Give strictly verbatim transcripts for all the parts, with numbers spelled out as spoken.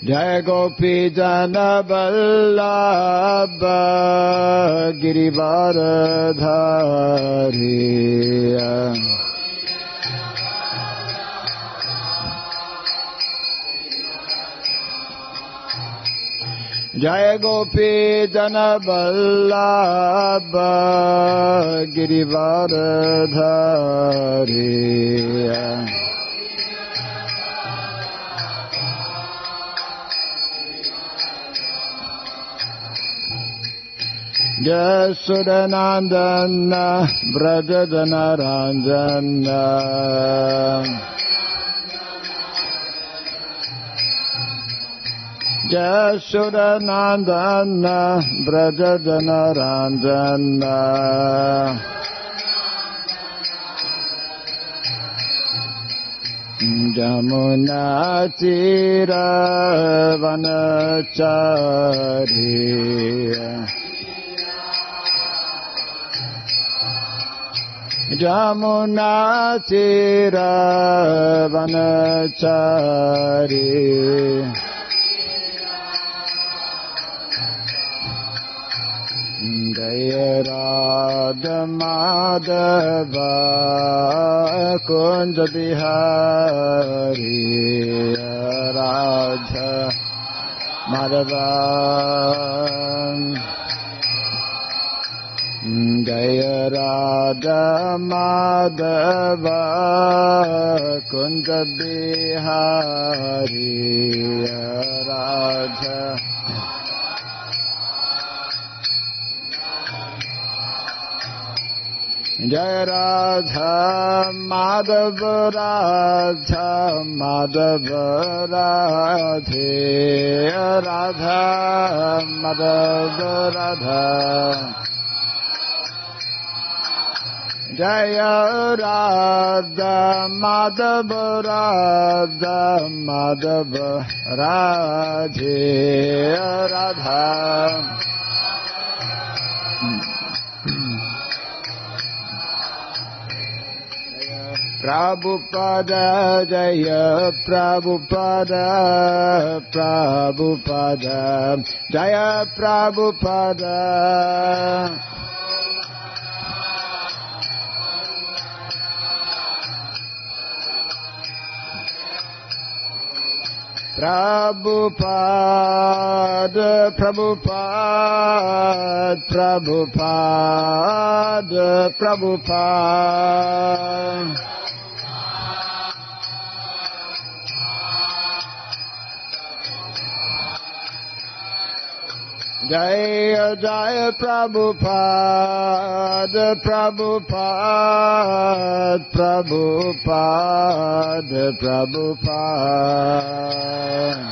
Jaya Gopi Jana Vallabha Girivaradhari. Jaya Gopi Jana Vallabha Girivaradhari. Yasudanandana Brajadana Ranjana. Yasudanandana Brajadana Ranjana. Jamuna Tira Vanachari. Jamuna Tira Vanachari. Jaya Radha Madhava Kunja Bihari. Radha Madhava. Jaya Radha Madhava Kunja Bihari. Radha Jaya Radha Madhava Radha Madhava Radhe. Radha Madhava Radha. Jaya Radha Madhava Radha Madhava Radhe. Radha Prabhupada Jaya Prabhupada Prabhupada Jaya Prabhupada. Prabhupada Prabhupada Prabhupada Prabhupada. Jaya Jaya Prabhupada Prabhupada Prabhupada Prabhupada.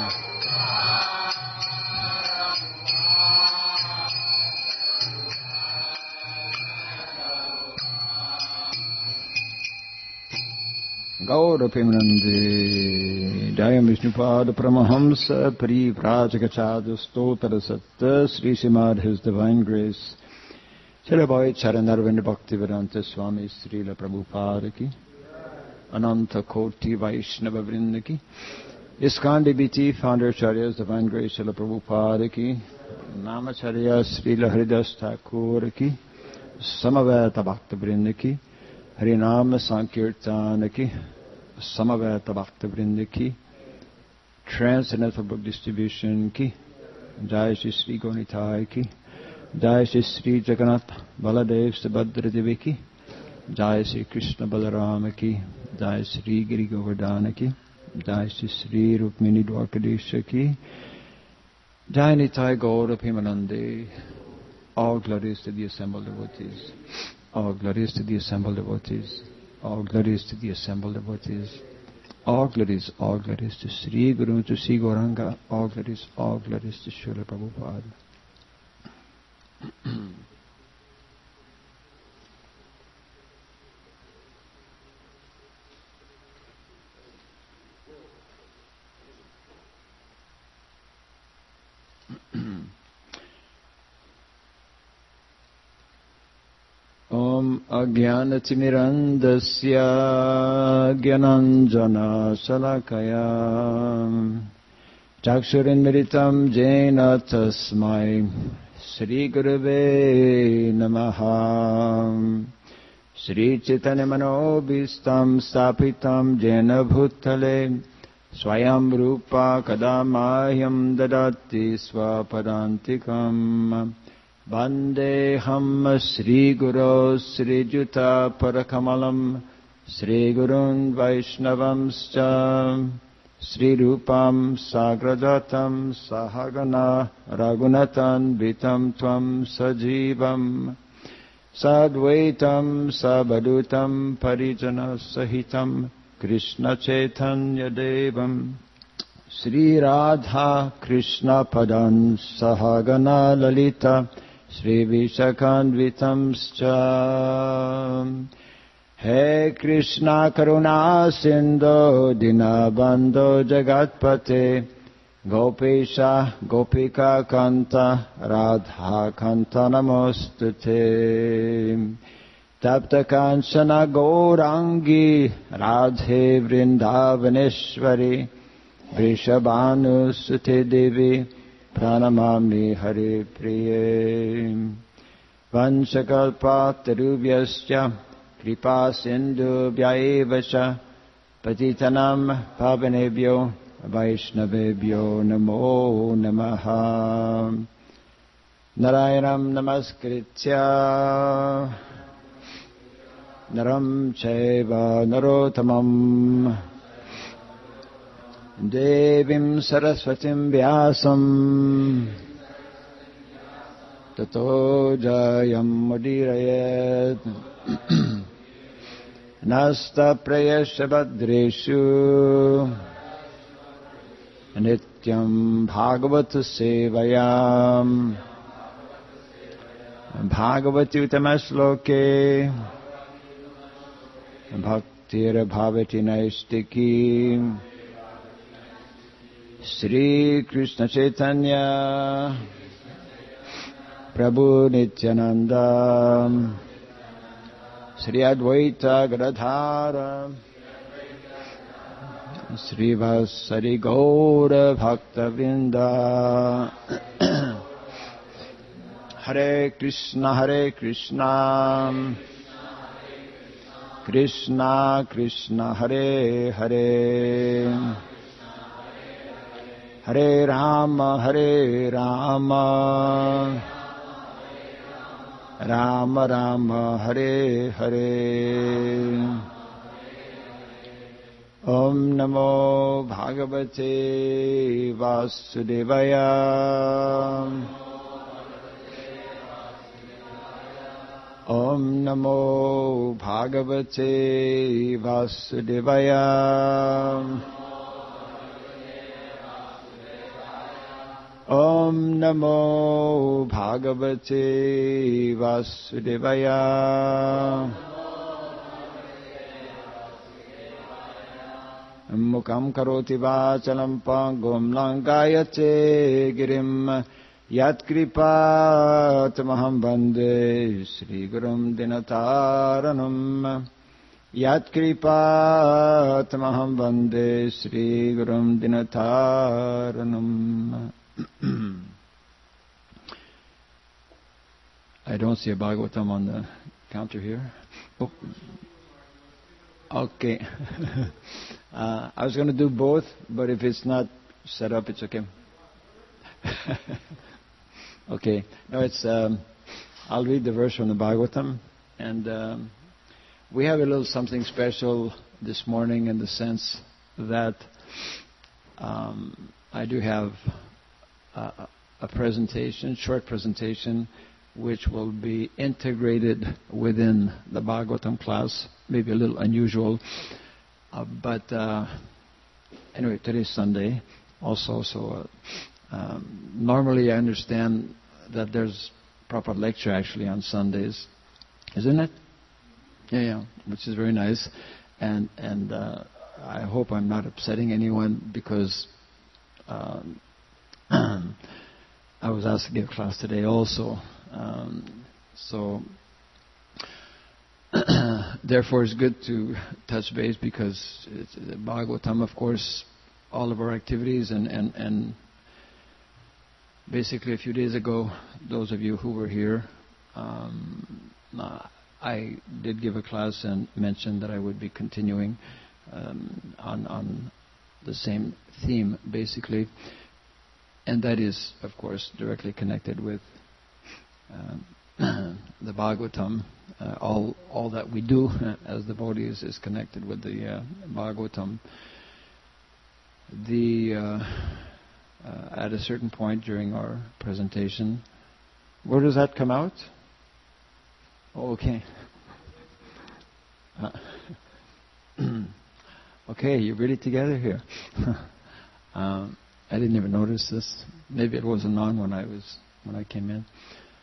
Gaura Premanande Jayam Vishnupada Paramahamsa Parivrajagachadya Stotra Satta Sri Srimad His Divine Grace Chirabhai Charanarvind Bhaktivedanta Swami Srila Prabhupada Ki Ananta Koti Vaishnava Vrinda Ki ISKCON D B T Founder Acharyas Divine Grace Srila Prabhupada Ki Namacharya Srila Haridas Thakur Ki Samaveta Bhakta Vrinda Ki Harinama Sankirtana Ki Samaveta Bhakta Vrinda Ki Transcendental Book Distribution Ki Jai Shri Sri Gaunitai Ki Jai Shri Sri Jagannath Baladev Subhadra Devi Ki Jai Shri Krishna Balarama Ki Jai Shri Giri Govardhana Ki Jai Shri Sri Rukmini Dwarkadesha Ki Jai Nitai Gaura Premanande. All glories to the assembled devotees. All glories to the assembled devotees. All glories to the assembled devotees. All glories, all glories to Sri Guru, to Sri Gauranga. All glories, all glories to Srila Prabhupada. Om Ajnanatimirandasya Gyananjana Salakaya Chakshurinmiritam jena tasmai Sri Gurave Namaha. Sri Chaitanya Manobhistam Stapitam Jena Bhutale Swayam Rupa Kadamahyam Dadati Swapadantikam Vandeham Sri Guru Sri Juta Parakamalam Sri Gurun Vaishnavamscha Sri Rupam Sagradatam Sahagana Raghunatan Vitam Tvam Sajivam Sadvaitam Sabadutam Parijana Sahitam Krishna Chaitanya Devam Sri Radha Krishna Padan Sahagana Lalita Sri Vishakhanvitam Scha He Krishna Karuna Sindhu Dinabandhu Jagatpate Gopesha Gopika Kanta Radha Kanta Namostute Tapta Kanchana Gaurangi Radhe Vrindavaneshwari Vrishabhanu Sute Devi Pranamami Hare Priye Vanchakalpa Tarubhyascha Kripa Sindhu Vyayevasha Patitanam Pavanebhyo Vaishnavebhyo Namo Namaha. Narayanam Namaskritya Naram Chaiva Narotamam Devim Saraswatim Vyasam Tato Jayam Mudirayet Nasta Prayasha Badreshu Nityam Bhagavata Sevayam Bhagavati Utamasloke Bhaktir Bhavati Naistiki Sri Krishna Chaitanya Prabhu Nityananda Sri Advaita Gadadhara Sri Vasari Gaura Bhakta Vinda Hare Krishna Hare Krishna Krishna Krishna Hare Hare Hare Rama Hare Rama Rama Rama Hare Hare Om Namo Bhagavate Vasudevaya Om Namo Bhagavate Vasudevaya Om Namo Bhagavate Vasudevaya Mukam karoti vachalam pangum langayate girim Yat kripa tamaham bande Sri Gurum dinataranam Yat kripa tamaham bande Sri Gurum dinataranam. I don't see a Bhagavatam on the counter here. Oh. Okay. uh, I was going to do both, but if it's not set up, it's okay. Okay. No, it's. Um, I'll read the verse from the Bhagavatam, and um, we have a little something special this morning in the sense that um, I do have a, a presentation, short presentation, which will be integrated within the Bhagavatam class. Maybe a little unusual, uh, but uh, anyway, today's Sunday also, so uh, um, normally I understand that there's proper lecture actually on Sundays, isn't it? Yeah, yeah, which is very nice, and and uh, I hope I'm not upsetting anyone because um, I was asked to give class today also, um, so. Therefore, it's good to touch base because it's, Bhagavatam, of course, all of our activities, and, and, and basically a few days ago, those of you who were here, um, uh, I did give a class and mentioned that I would be continuing um, on, on the same theme, basically, and that is, of course, directly connected with um, the Bhagavatam. Uh, all all that we do as devotees is connected with the uh, Bhagavatam. The uh, uh, at a certain point during our presentation, where does that come out? Oh, okay. Uh, okay, you're really together here. um, I didn't even notice this. Maybe it wasn't on when I was when I came in.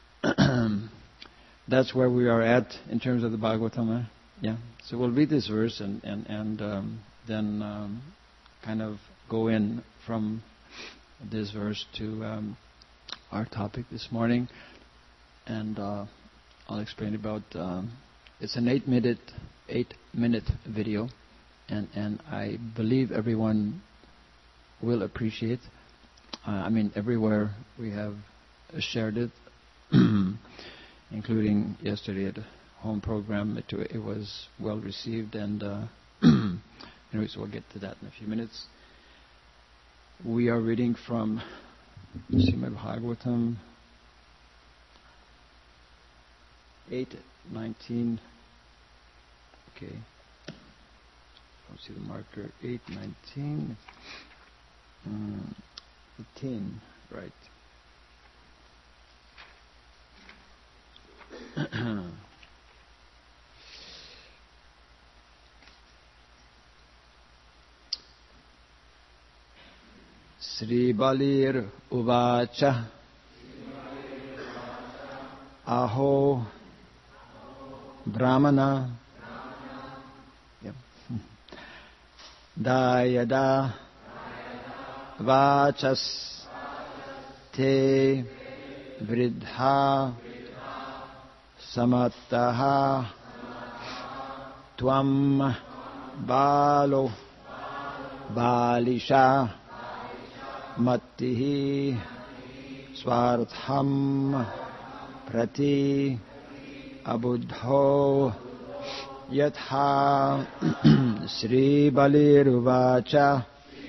That's where we are at in terms of the Bhagavatam. Eh? Yeah. So we'll read this verse and and and um, then um, kind of go in from this verse to um, our topic this morning, and uh, I'll explain about. Um, it's an eight-minute eight-minute video, and and I believe everyone will appreciate. Uh, I mean, everywhere we have shared it. Including yesterday at the home program, it, it was well received, and uh, anyways, we'll get to that in a few minutes. We are reading from Srimad Bhagavatam eight nineteen. Okay, don't see the marker. eight nineteen. Mm, eighteen, right. Sri Balir Uvacha Aho Brahmana yep. Dayada Vachas Te Vridha Samattaha Tvam Balo Balisha Mattihi Swartham Prati Abuddho Yatha Sri Baliruvacha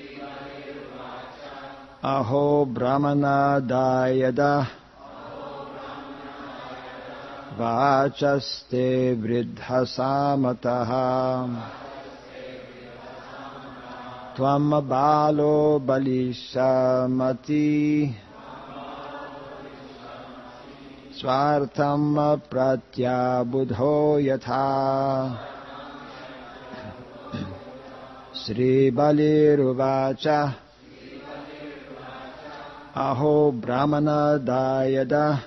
Aho Brahmana Dayada Vachaste Vridha Samataha Tvam Balo Balishamati Swartham Pratyabudho Yatha Sri Baliruvacha Aho Brahmana Dayada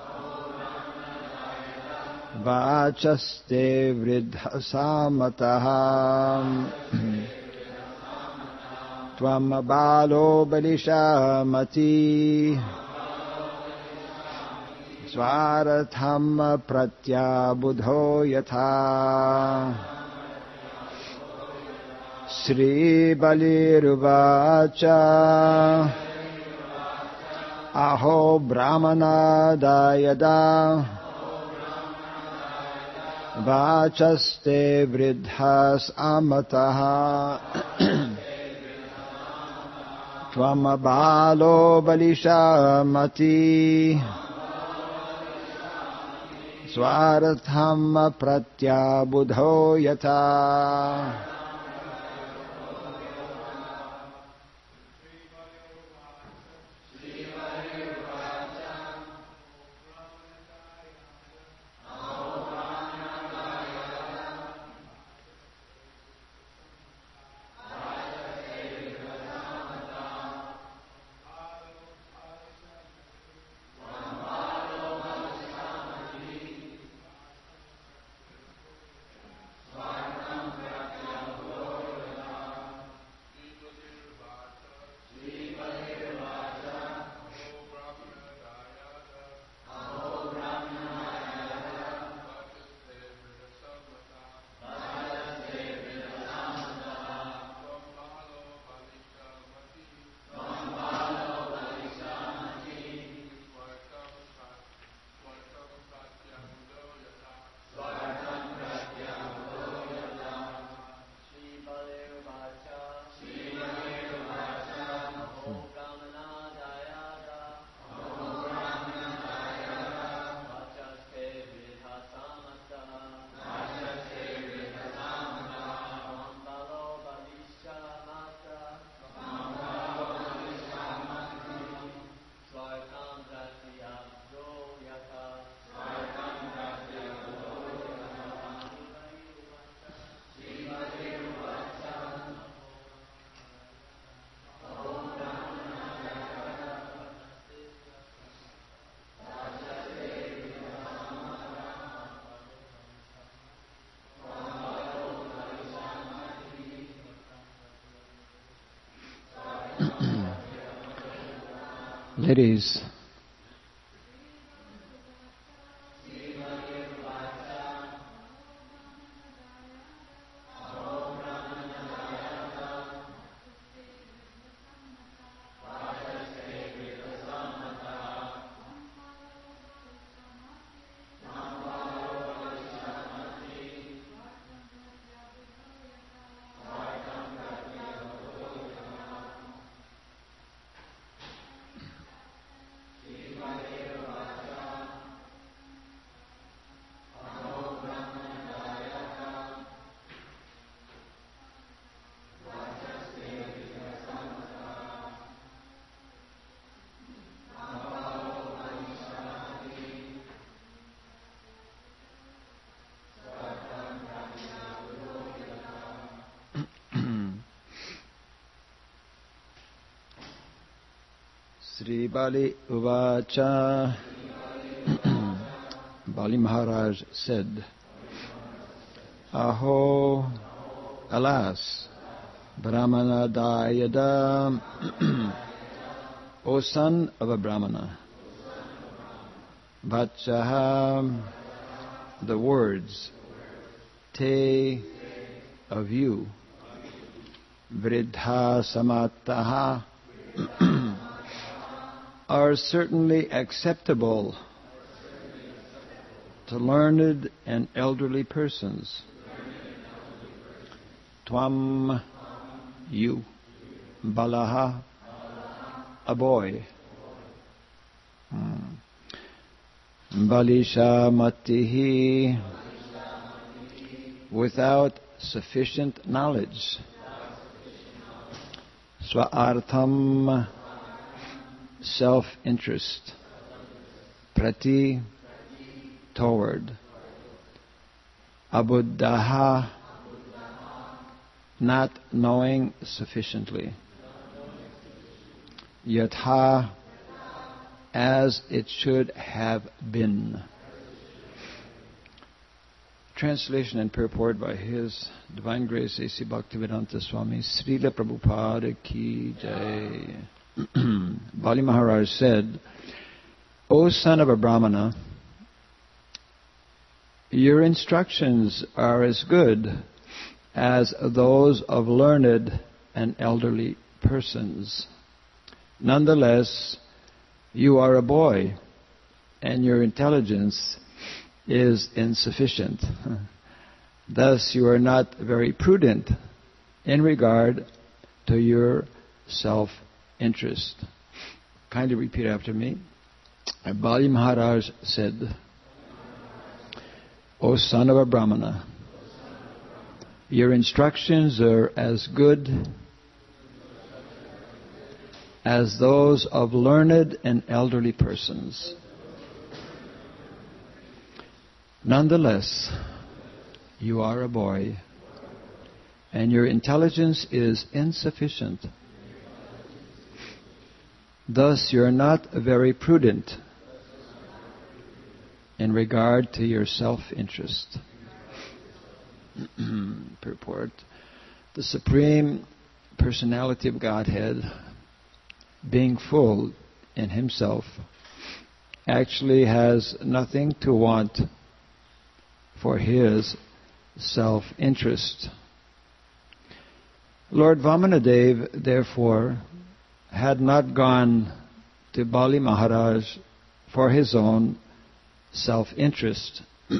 Vachaste Vridha Samataha Tvam Balo Balishamati Swaratham Pratyabudho Yatha Sri Baliruvacha Aho Brahmana Dayada Vachaste Vridhas Amataha Tvam Balo Balishamati Swaratham Pratyabudho Yatha Ladies, Sri Bali Uvacha. Bali Maharaj said, Aho, alas, Brahmana Dayada, O son of a Brahmana, Vachaha, the words, Te, of you, Vridha Samataha, are certainly acceptable to learned and elderly persons. Tvam, you, Balaha, a boy. Hmm. Balisha Matihi, without sufficient knowledge. Swaartham, self-interest. Prati, toward. Abuddhaha, not knowing sufficiently. Yatha, as it should have been. Translation and purport by His Divine Grace A C Bhaktivedanta Swami Srila Prabhupada Ki Jai. Bali Maharaj said, O son of a Brahmana, your instructions are as good as those of learned and elderly persons. Nonetheless, you are a boy, and your intelligence is insufficient. Thus, you are not very prudent in regard to your self-interest. Kindly repeat after me. Bali Maharaj said, O son of a Brahmana, your instructions are as good as those of learned and elderly persons. Nonetheless, you are a boy, and your intelligence is insufficient. Thus, you are not very prudent in regard to your self-interest. Purport. The Supreme Personality of Godhead, being full in Himself, actually has nothing to want for His self-interest. Lord Vamanadev, therefore, had not gone to Bali Maharaj for his own self-interest.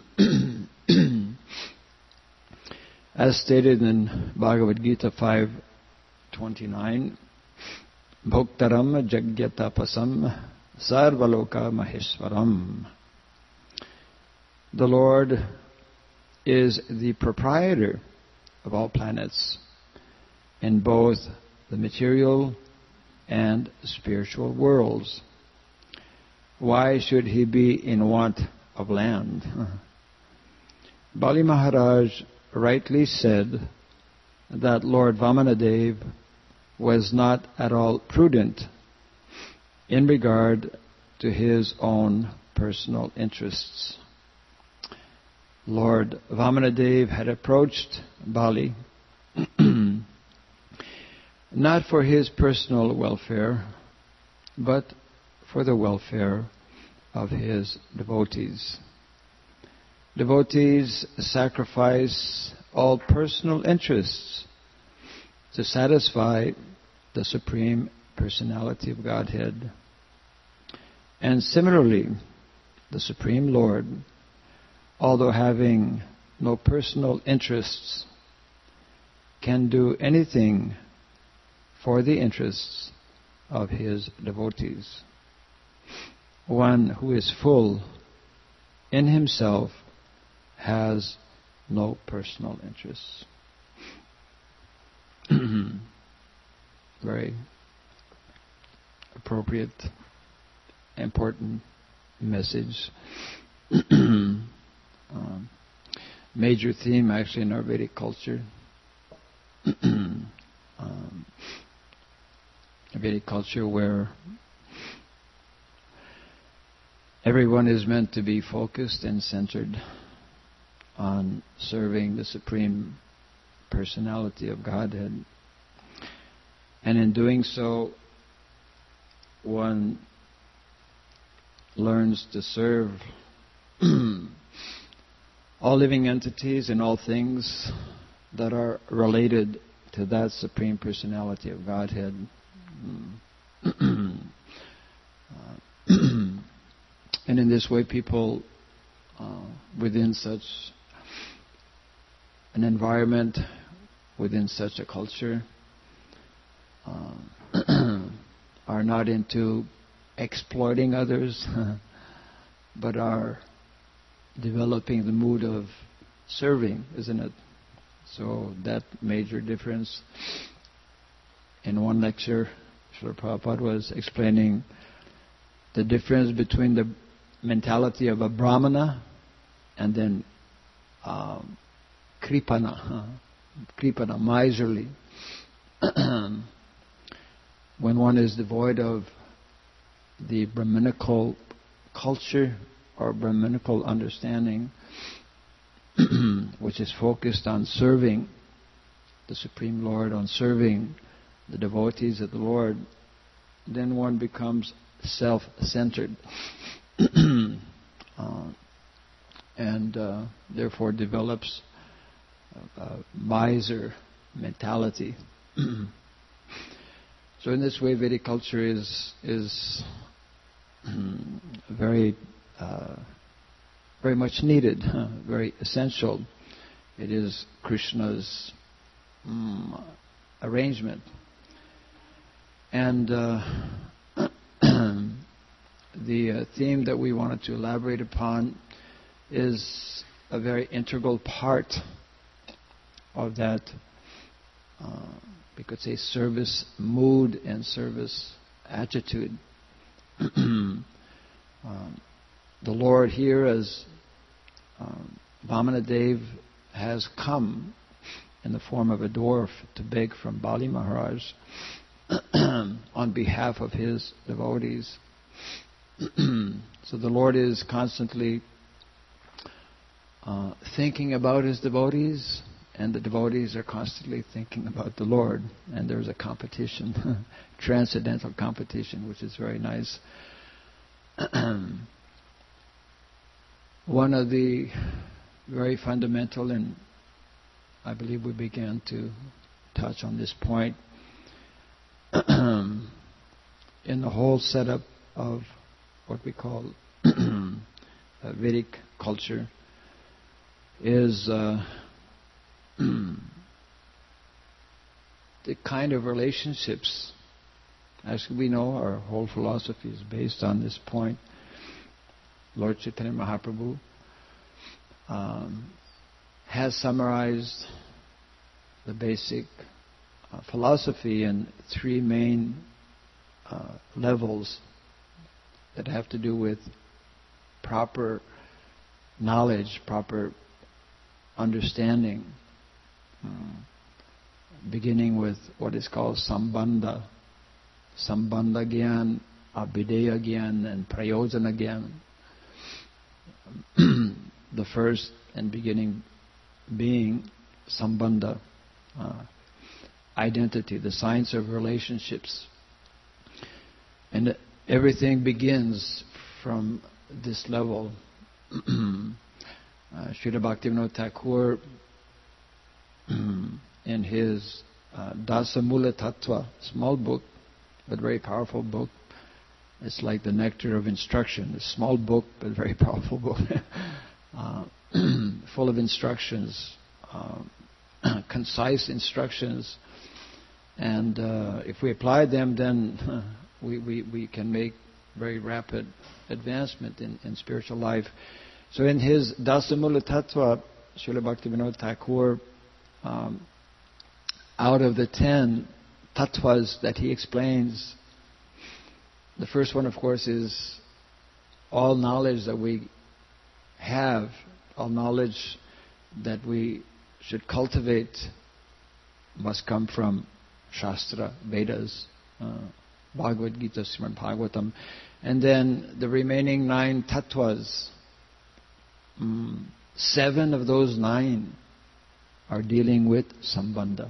As stated in Bhagavad Gita five twenty-nine, Bhoktaram Jagyatapasam Sarvaloka Maheshwaram. The Lord is the proprietor of all planets in both the material and spiritual worlds. Why should He be in want of land? Bali Maharaj rightly said that Lord Vamanadev was not at all prudent in regard to his own personal interests. Lord Vamanadev had approached Bali not for his personal welfare, but for the welfare of his devotees. Devotees sacrifice all personal interests to satisfy the Supreme Personality of Godhead. And similarly, the Supreme Lord, although having no personal interests, can do anything for the interests of his devotees. One who is full in himself has no personal interests. Very appropriate, important message. um, major theme actually in our Vedic culture. um, Vedic culture where everyone is meant to be focused and centered on serving the Supreme Personality of Godhead. And in doing so, one learns to serve all living entities and all things that are related to that Supreme Personality of Godhead. And in this way, people uh, within such an environment, within such a culture, uh, are not into exploiting others, but are developing the mood of serving, isn't it? So that major difference. In one lecture, Srila Prabhupada was explaining the difference between the mentality of a Brahmana and then um, Kripana, Kripana, miserly. When one is devoid of the Brahminical culture or Brahminical understanding, which is focused on serving the Supreme Lord, on serving the devotees of the Lord, then one becomes self-centered uh, and uh, therefore develops a, a miser mentality. So in this way, Vedic culture is is very uh, very much needed, uh, very essential. It is Krishna's um, arrangement. And uh, the uh, theme that we wanted to elaborate upon is a very integral part of that, uh, we could say, service mood and service attitude. um, the Lord here, as um, Vamanadev, has come in the form of a dwarf to beg from Bali Maharaj on behalf of his devotees. So the Lord is constantly uh, thinking about his devotees, and the devotees are constantly thinking about the Lord. And there's a competition, transcendental competition, which is very nice. One of the very fundamental, and I believe we began to touch on this point, in the whole setup of what we call Vedic culture, is uh, the kind of relationships. As we know, our whole philosophy is based on this point. Lord Chaitanya Mahaprabhu um, has summarized the basic uh, philosophy in three main uh, levels that have to do with proper knowledge, proper understanding, uh, beginning with what is called Sambandha, Sambandha Gyan, Abhideya Gyan, and Prayojana Gyan. The first and beginning being Sambandha, uh, identity, the science of relationships. And everything begins from this level. uh, Srila Bhaktivinoda Thakur, in his uh, Dasamula Tattva, small book, but very powerful book. It's like the nectar of instruction. A small book, but very powerful book. uh, full of instructions, uh, concise instructions. And uh, if we apply them, then uh, we, we, we can make very rapid advancement in, in spiritual life. So in his Dasamula Tattva, Srila Bhaktivinoda Thakur, um, out of the ten tattvas that he explains, the first one, of course, is all knowledge that we have, all knowledge that we should cultivate must come from Shastra, Vedas, uh, Bhagavad Gita, Srimad Bhagavatam. And then the remaining nine tattvas, um, seven of those nine are dealing with Sambandha.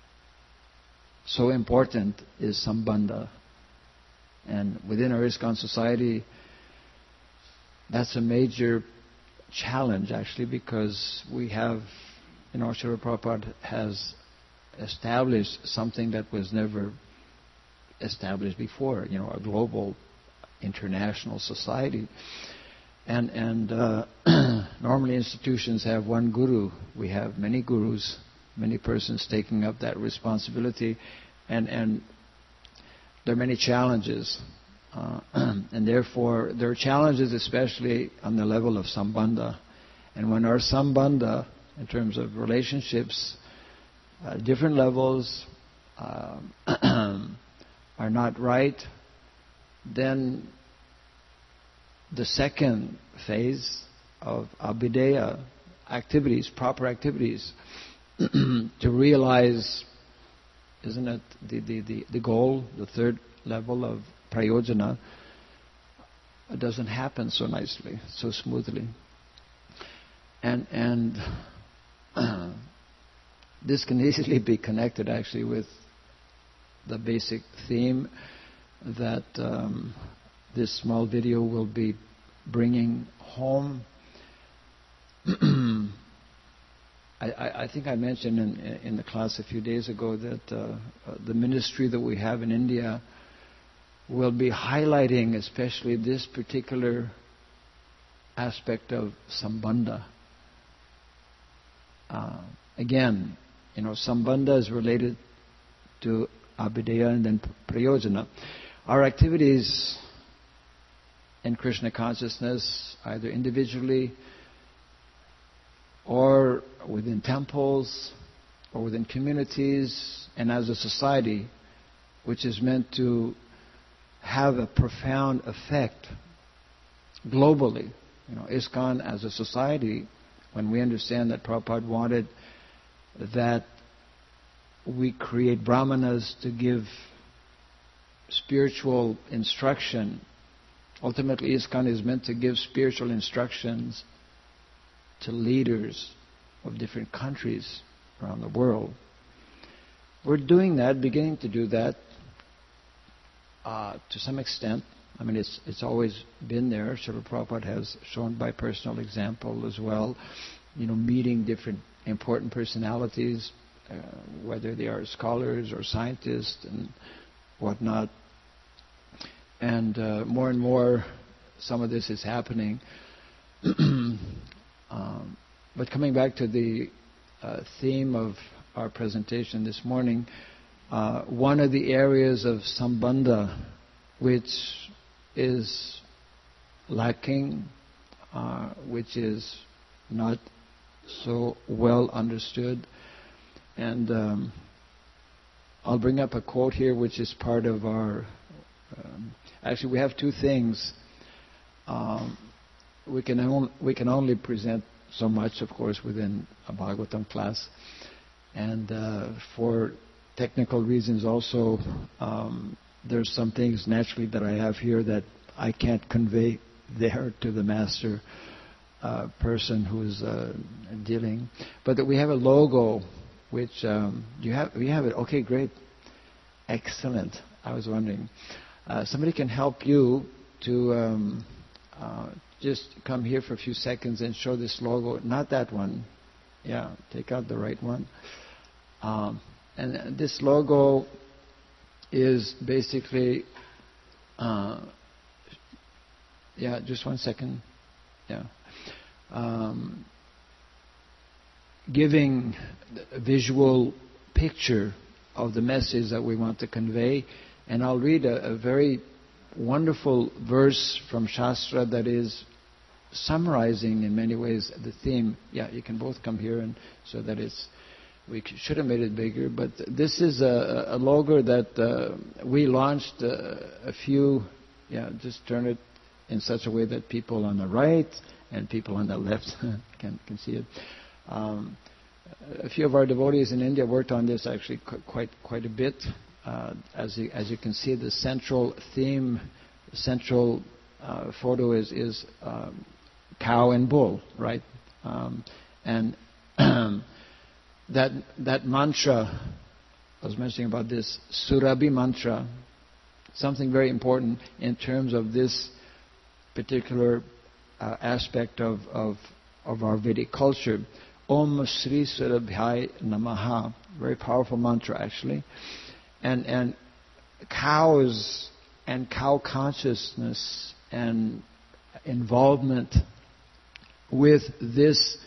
So important is Sambandha. And within our ISKCON society, that's a major challenge actually, because we have, you know, Srila Prabhupada has established something that was never established before, you know, a global, international society. And, and uh, normally institutions have one guru. We have many gurus, many persons taking up that responsibility. And, and there are many challenges. Uh, and therefore, there are challenges especially on the level of Sambandha. And when our Sambandha, in terms of relationships, uh, different levels uh, are not right, then the second phase of abhideya, activities, proper activities, to realize, isn't it, the, the, the, the goal, the third level of prayojana, it doesn't happen so nicely, so smoothly. And, and uh, this can easily be connected actually with the basic theme that um, this small video will be bringing home. I, I, I think I mentioned in, in the class a few days ago that uh, uh, the ministry that we have in India will be highlighting especially this particular aspect of Sambandha. Uh, again, you know, Sambandha is related to abhideya and then prayojana. Our activities in Krishna consciousness, either individually or within temples or within communities and as a society, which is meant to have a profound effect globally. You know, ISKCON as a society, when we understand that Prabhupada wanted that we create brahmanas to give spiritual instruction. Ultimately, ISKCON is meant to give spiritual instructions to leaders of different countries around the world. We're doing that, beginning to do that uh, to some extent. I mean, it's it's always been there. Srila Prabhupada has shown by personal example as well, you know, meeting different important personalities, uh, whether they are scholars or scientists and whatnot. And uh, more and more, some of this is happening. um, but coming back to the uh, theme of our presentation this morning, uh, one of the areas of Sambandha which is lacking, uh, which is not so well understood. And um, I'll bring up a quote here which is part of our... Um, actually, we have two things. Um, we can on, we can only present so much, of course, within a Bhagavatam class. And uh, for technical reasons also, um, there's some things naturally that I have here that I can't convey there to the master uh, person who's uh, dealing. But that we have a logo which um, you have. You have it. Okay, great, excellent. I was wondering, uh, somebody can help you to um, uh, just come here for a few seconds and show this logo. Not that one. Yeah, take out the right one. Um, and this logo is basically. Uh, yeah, just one second. Yeah. Um, giving a visual picture of the message that we want to convey. And I'll read a, a very wonderful verse from Shastra that is summarizing in many ways the theme. Yeah, you can both come here, and so that it's, we should have made it bigger, but this is a, a logo that uh, we launched uh, a few, yeah, just turn it in such a way that people on the right and people on the left can, can see it. Um, a few of our devotees in India worked on this actually qu- quite quite a bit. Uh, as you, as you can see, the central theme, the central uh, photo is is um, cow and bull, right? Um, and that that mantra, I was mentioning about this Surabhi mantra, something very important in terms of this particular uh, aspect of, of of our Vedic culture. Om Sri Surabhyai Namaha, very powerful mantra actually. And and cows and cow consciousness and involvement with this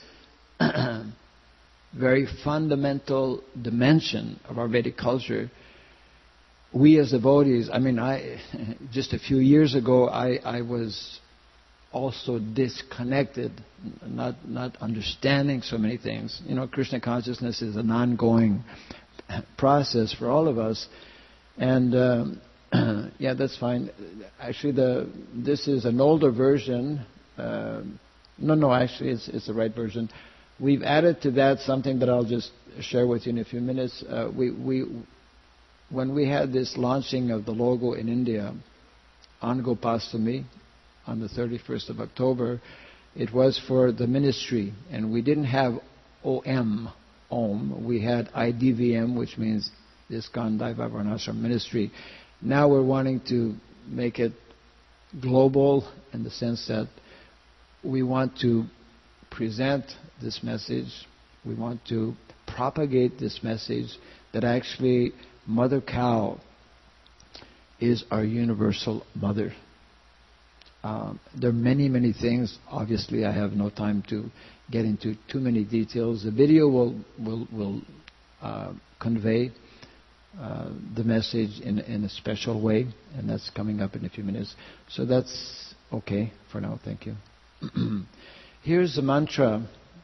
very fundamental dimension of our Vedic culture. We as devotees, I mean, I just a few years ago, I, I was also disconnected, not not understanding so many things. You know, Krishna consciousness is an ongoing process for all of us, and um, yeah, that's fine. Actually, the this is an older version. Uh, no, no, actually, it's it's the right version. We've added to that something that I'll just share with you in a few minutes. Uh, we we when we had this launching of the logo in India on Gopastami on the thirty-first of October, it was for the ministry, and we didn't have O M, Om. We had I D V M, which means ISKCON Daiva Varnashram Ministry. Now we're wanting to make it global in the sense that we want to present this message, we want to propagate this message that actually Mother Cow is our universal mother. Um, there are many, many things. Obviously, I have no time to get into too many details. The video will will will uh, convey uh, the message in in a special way, and that's coming up in a few minutes. So that's okay for now. Thank you. Here's a mantra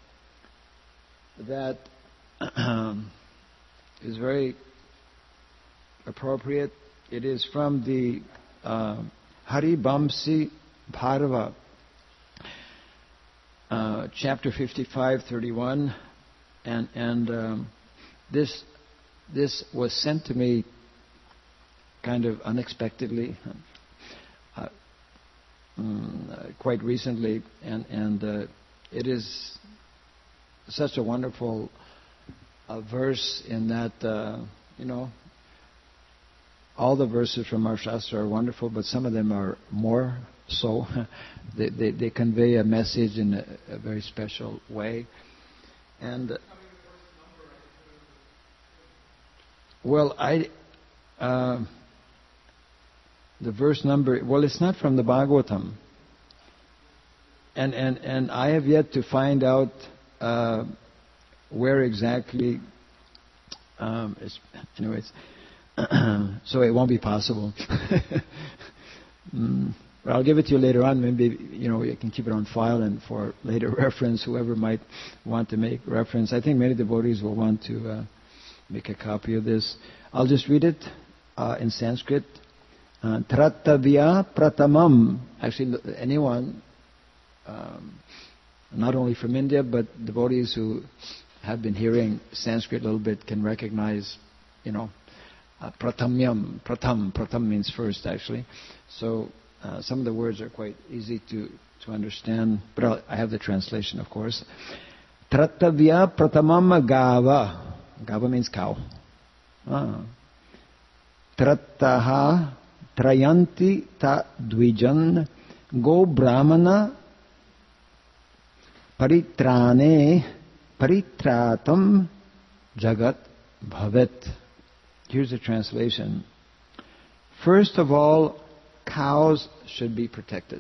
that is very appropriate. It is from the uh, Hari Bamsi Bharava, uh, chapter fifty-five, thirty-one, and and um, this this was sent to me kind of unexpectedly, uh, um, quite recently, and and uh, it is such a wonderful uh, verse in that uh, you know. All the verses from our Shastra are wonderful, but some of them are more so. they, they, they convey a message in a, a very special way. And uh, well, I uh, the verse number. Well, it's not from the Bhagavatam, and and and I have yet to find out uh, where exactly. Um, it's, anyways. So it won't be possible. mm, but I'll give it to you later on. Maybe you know you can keep it on file and for later reference. Whoever might want to make reference, I think many devotees will want to uh, make a copy of this. I'll just read it uh, in Sanskrit. Uh, Trattavya pratamam. Actually, anyone, um, not only from India, but devotees who have been hearing Sanskrit a little bit can recognize, you know. Uh, pratamyam, pratam, pratam means first actually. So uh, some of the words are quite easy to, to understand, but I'll, I have the translation of course. Trattavya pratamam gava. Gava means cow. Ah. Trattaha trayanti ta dvijan go brahmana paritrane paritratam jagat bhavet. Here's the translation. First of all, cows should be protected.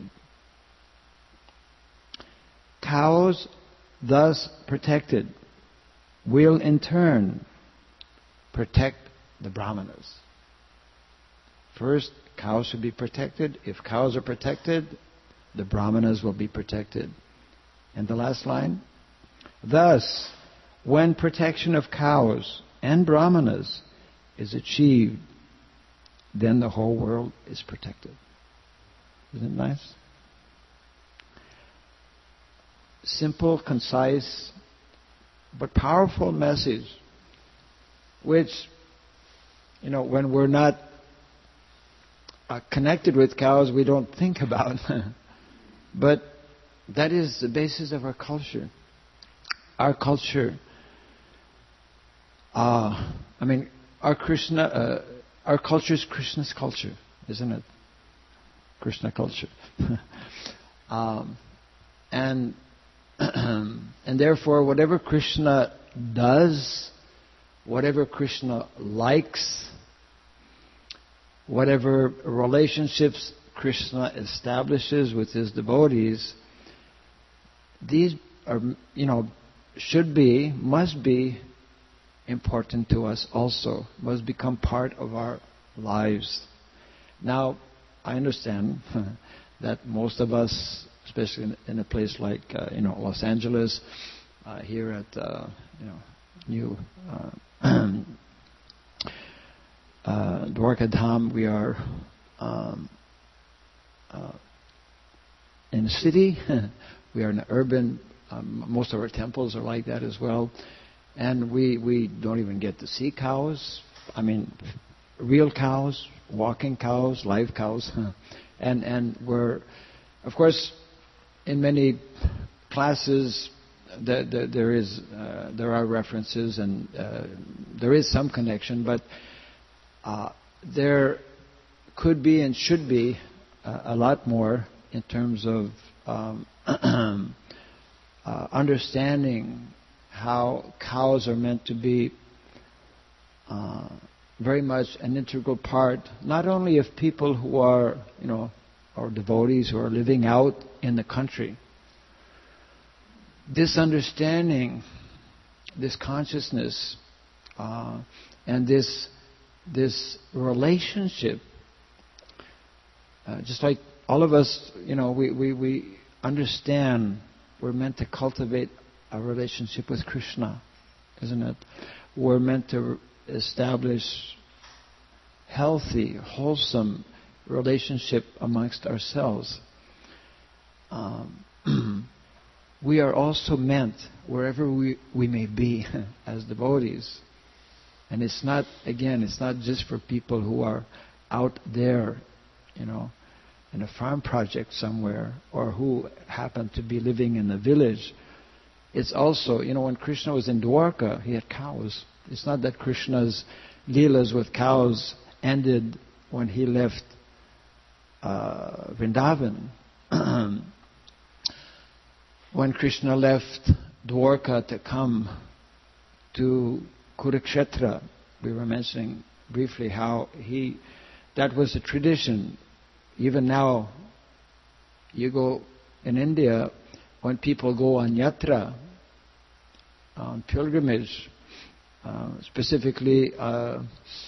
Cows, thus protected, will in turn protect the brahmanas. First, cows should be protected. If cows are protected, the brahmanas will be protected. And the last line, thus, when protection of cows and brahmanas is achieved, then the whole world is protected. Isn't it nice? Simple, concise, but powerful message, which, you know, when we're not uh, connected with cows, we don't think about. But that is the basis of our culture. Our culture, uh, I mean, our Krishna, uh, our culture is Krishna's culture, isn't it? Krishna culture. um, and and therefore, whatever Krishna does, whatever Krishna likes, whatever relationships Krishna establishes with his devotees, these are, you know, should be, must be important to us also, must become part of our lives. Now, I understand that most of us, especially in, in a place like uh, you know Los Angeles, uh, here at uh, you know New uh, uh, Dwarka Dham, we are um, uh, in the city. We are in the urban. Um, most of our temples are like that as well, and we we don't even get to see cows. I mean, real cows, walking cows, live cows, and and we're, of course, in many classes, the, the, there is uh, there are references and uh, there is some connection, but uh, there could be and should be uh, a lot more in terms of um, uh, understanding how cows are meant to be uh, very much an integral part, not only of people who are, you know, or devotees who are living out in the country. This understanding, this consciousness, uh, and this this relationship, uh, just like all of us, you know, we, we, we understand we're meant to cultivate a relationship with Krishna, isn't it? We're meant to establish healthy, wholesome relationship amongst ourselves. Um, we are also meant, wherever we, we may be as devotees, and it's not, again, it's not just for people who are out there, you know, in a farm project somewhere, or who happen to be living in a village. It's also, you know, when Krishna was in Dwarka, he had cows. It's not that Krishna's leelas with cows ended when he left uh, Vrindavan. When Krishna left Dwarka to come to Kurukshetra, we were mentioning briefly how he, that was a tradition. Even now, you go in India, when people go on yatra, on pilgrimage, uh, specifically uh,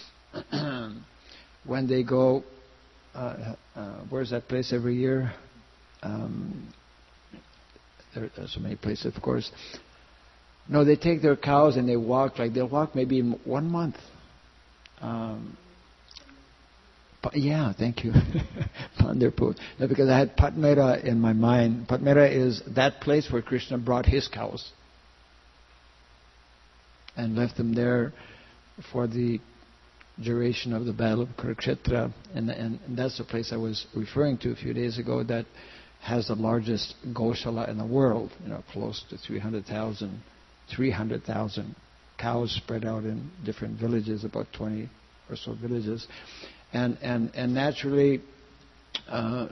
when they go, uh, uh, where's that place every year? Um, there are so many places, of course. No, they take their cows and they walk, like they'll walk maybe one month. Um, but yeah, thank you. Pandharpur. No, because I had Patmera in my mind. Patmera is that place where Krishna brought his cows and left them there for the duration of the battle of Kurukshetra. And, and, and that's the place I was referring to a few days ago that has the largest Goshala in the world, you know, close to three hundred thousand. three hundred thousand cows spread out in different villages, about twenty or so villages. And, and, and naturally, uh,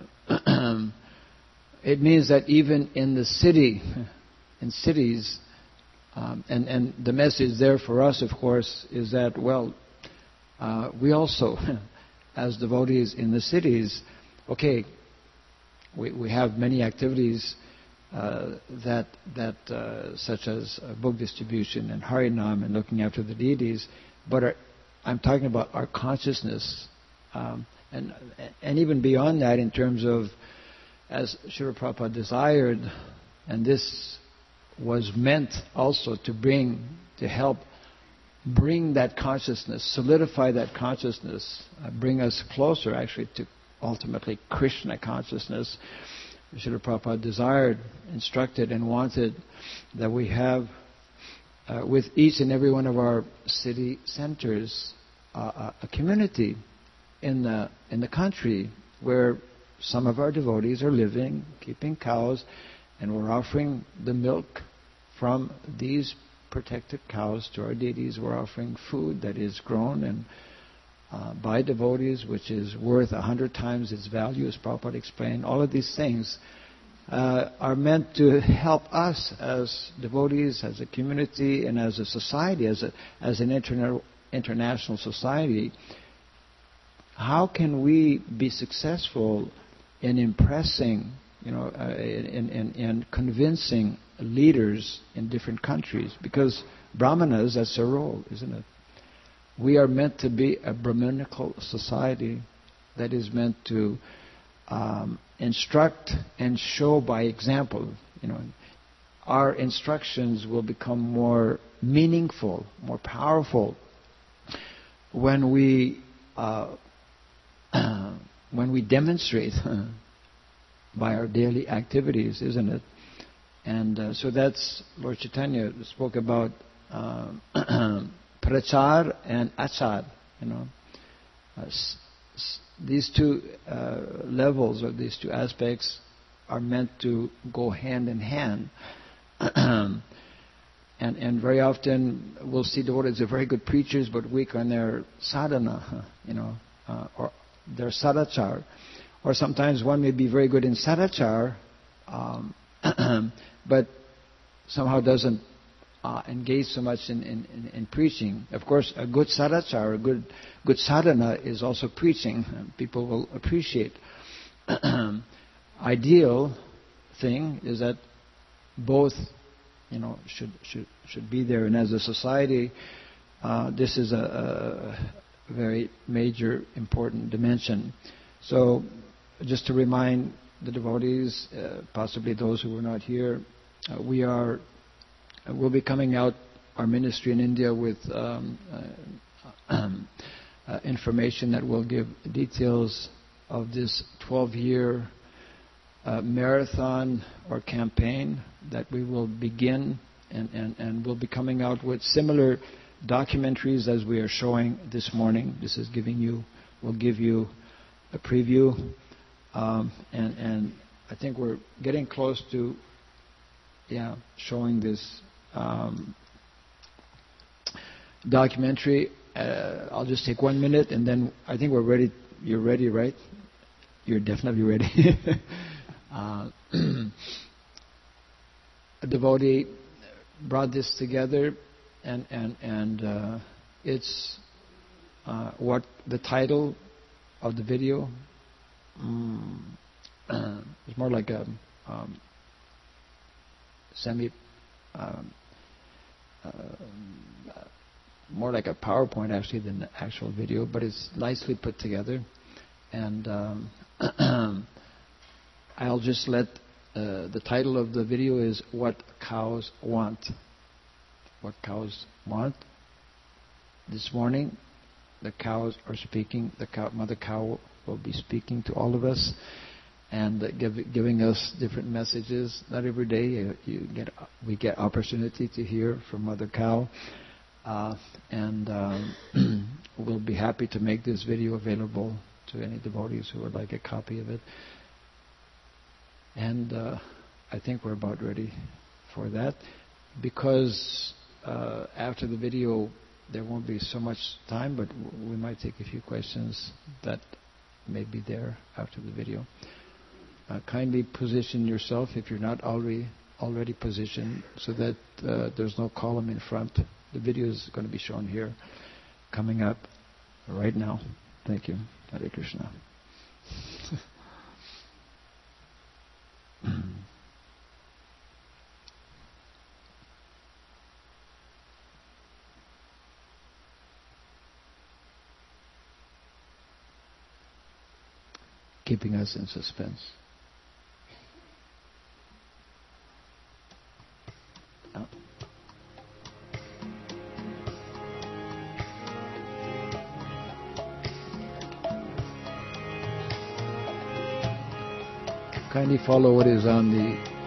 it means that even in the city, in cities, um, and, and the message there for us, of course, is that, well, uh, we also, as devotees in the cities, okay, we, we have many activities uh, that, that uh, such as uh, book distribution and Harinam and looking after the deities, but our, I'm talking about our consciousness, um, and, and even beyond that in terms of, as Srila Prabhupada desired, and this was meant also to bring, to help bring that consciousness, solidify that consciousness, uh, bring us closer actually to ultimately Krishna consciousness. Srila Prabhupada desired, instructed and wanted that we have uh, with each and every one of our city centers uh, a community in the, in the country where some of our devotees are living, keeping cows, and we're offering the milk from these protected cows to our deities. We're offering food that is grown and uh, by devotees, which is worth a hundred times its value, as Prabhupada explained. All of these things uh, are meant to help us as devotees, as a community, and as a society, as a as an interna- international society. How can we be successful in impressing, you know, uh, in, in, in convincing leaders in different countries? Because Brahmanas, that's their role, isn't it? We are meant to be a Brahminical society that is meant to um, instruct and show by example. You know, our instructions will become more meaningful, more powerful when we uh, when we demonstrate by our daily activities, isn't it? And uh, so that's, Lord Chaitanya spoke about uh, prachar and achar, you know. Uh, s- s- these two uh, levels or these two aspects are meant to go hand in hand. and and very often we'll see devotees are very good preachers but weak on their sadhana, you know, uh, or their sadachar. Or sometimes one may be very good in sadachar, um, but somehow doesn't uh, engage so much in, in, in, in preaching. Of course, a good sadachar, a good good sadhana is also preaching. People will appreciate. Ideal thing is that both, you know, should should should be there. And as a society, uh, this is a, a very major, important dimension. So, just to remind the devotees, uh, possibly those who were not here, uh, we are, uh, we'll be coming out, our ministry in India, with um, uh, uh, information that will give details of this twelve-year uh, marathon or campaign that we will begin, and, and, and we'll be coming out with similar documentaries as we are showing this morning. This is giving you, will give you a preview. Um, and, and I think we're getting close to, yeah, showing this um, documentary. Uh, I'll just take one minute, and then I think we're ready. You're ready, right? You're definitely ready. uh, a devotee brought this together, and and and uh, it's uh, what the title of the video. Um, uh, it's more like a um, semi, um, uh, more like a PowerPoint actually than the actual video, but it's nicely put together. And um, I'll just let uh, the title of the video is "What Cows Want." What cows want. This morning, the cows are speaking. The cow, mother cow will be speaking to all of us and uh, give, giving us different messages. Not every day you, you get we get opportunity to hear from Mother Cow, uh, and um, we'll be happy to make this video available to any devotees who would like a copy of it. And uh, I think we're about ready for that, because uh, after the video, there won't be so much time, but w- we might take a few questions that may be there after the video. Uh, kindly position yourself if you're not already already positioned, so that uh, there's no column in front. The video is going to be shown here, coming up right now. Thank you. Hare Krishna. Keeping us in suspense. Oh. Kindly follow what is on the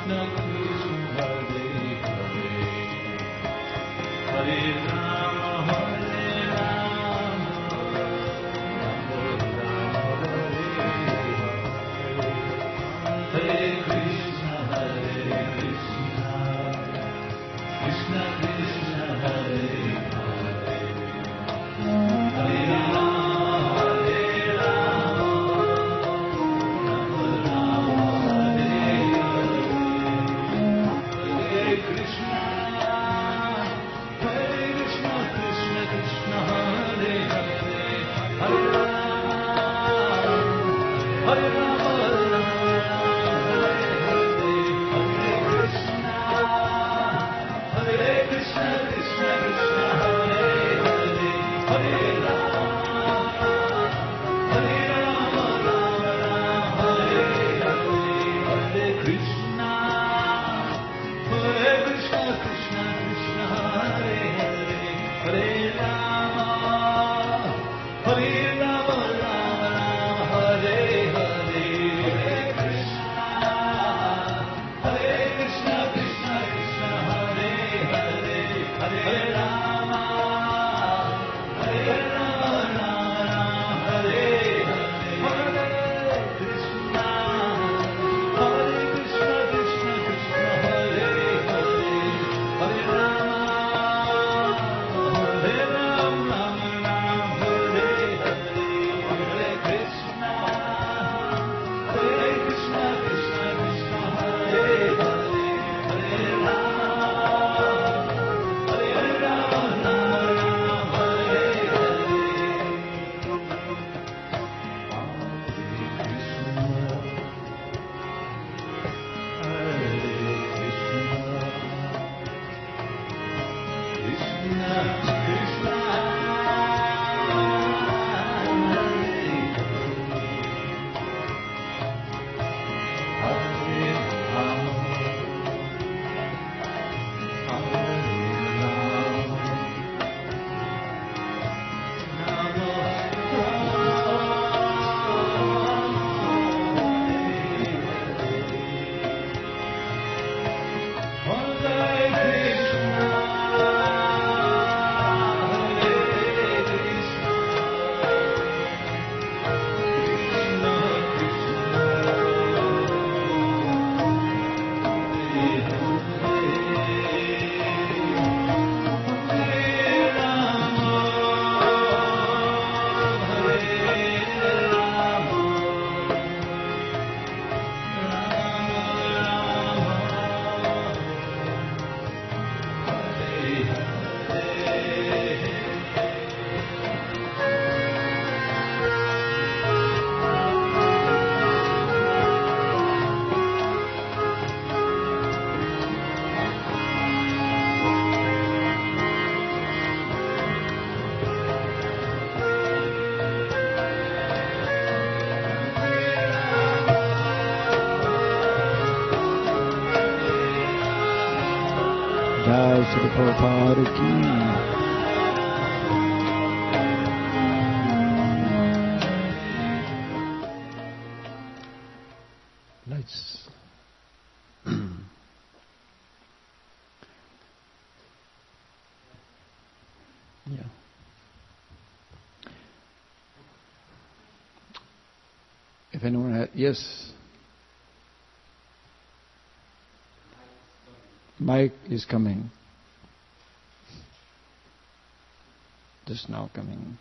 Srila Prabhupada ki. Lights. Yeah. If anyone had, yes. Mike is coming. Just now coming.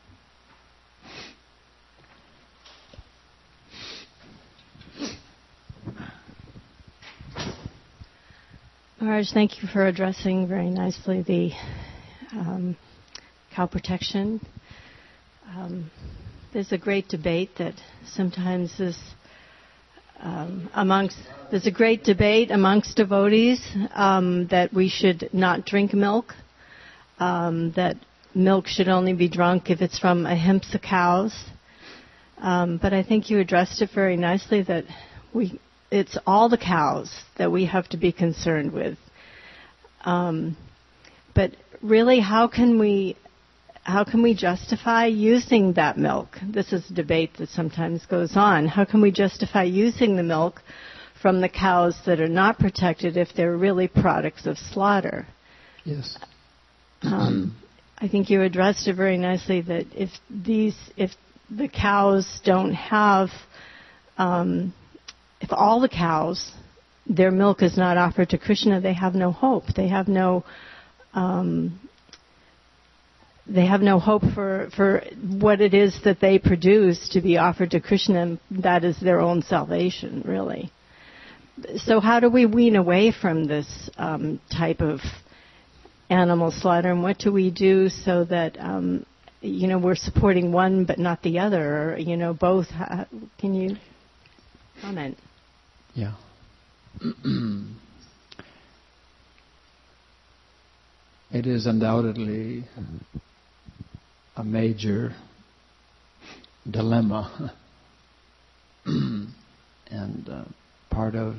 Maharaj, thank you for addressing very nicely the um, cow protection. Um, there's a great debate that sometimes is um, amongst. There's a great debate amongst devotees um, that we should not drink milk. Um, that milk should only be drunk if it's from ahimsa cows. Um, but I think you addressed it very nicely that we. It's all the cows that we have to be concerned with. Um, but really, how can we how can we justify using that milk? This is a debate that sometimes goes on. How can we justify using the milk from the cows that are not protected if they're really products of slaughter. Yes. Um, I think you addressed it very nicely that if these, if the cows don't have, um, if all the cows, their milk is not offered to Krishna, they have no hope. They have no, um, they have no hope for, for what it is that they produce to be offered to Krishna, and that is their own salvation, really. So how do we wean away from this um, type of animal slaughter, and what do we do so that um, you know we're supporting one but not the other, or you know both? How, can you comment? Yeah. It is undoubtedly a major dilemma, and uh, part of